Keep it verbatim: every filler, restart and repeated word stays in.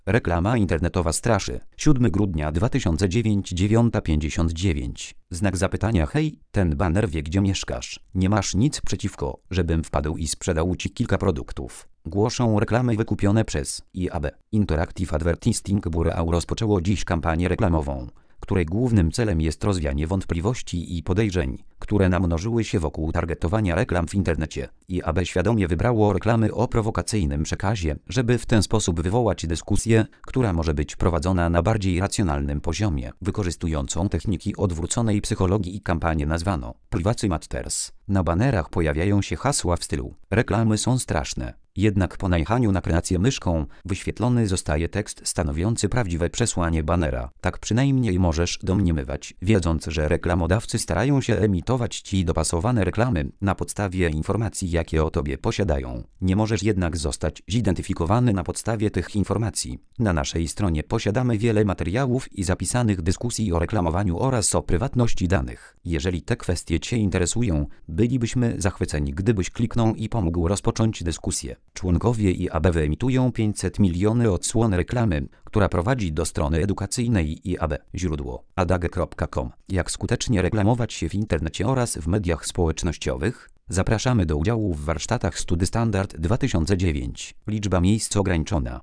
Reklama internetowa straszy. siódmego grudnia dwa tysiące dziewiątego, dziewiąta pięćdziesiąt dziewięć. Znak zapytania. Hej, ten baner wie, gdzie mieszkasz. Nie masz nic przeciwko, żebym wpadł i sprzedał ci kilka produktów. Głoszą reklamy wykupione przez I A B. Interactive Advertising Bureau rozpoczęło dziś kampanię reklamową, której głównym celem jest rozwianie wątpliwości i podejrzeń, które namnożyły się wokół targetowania reklam w internecie. I A B świadomie wybrało reklamy o prowokacyjnym przekazie, żeby w ten sposób wywołać dyskusję, która może być prowadzona na bardziej racjonalnym poziomie, wykorzystującą techniki odwróconej psychologii. I kampanię nazwano Privacy Matters. Na banerach pojawiają się hasła w stylu: reklamy są straszne. Jednak po najechaniu na kreację myszką wyświetlony zostaje tekst stanowiący prawdziwe przesłanie banera. Tak przynajmniej możesz domniemywać, wiedząc, że reklamodawcy starają się emitować ci dopasowane reklamy na podstawie informacji, jakie o tobie posiadają. Nie możesz jednak zostać zidentyfikowany na podstawie tych informacji. Na naszej stronie posiadamy wiele materiałów i zapisanych dyskusji o reklamowaniu oraz o prywatności danych. Jeżeli te kwestie cię interesują, bylibyśmy zachwyceni, gdybyś kliknął i pomógł rozpocząć dyskusję. Członkowie I A B wyemitują pięćset miliony odsłon reklamy, która prowadzi do strony edukacyjnej I A B. Źródło: adage kropka com. Jak skutecznie reklamować się w internecie oraz w mediach społecznościowych? Zapraszamy do udziału w warsztatach StudyStandard dwa tysiące dziewięć. Liczba miejsc ograniczona.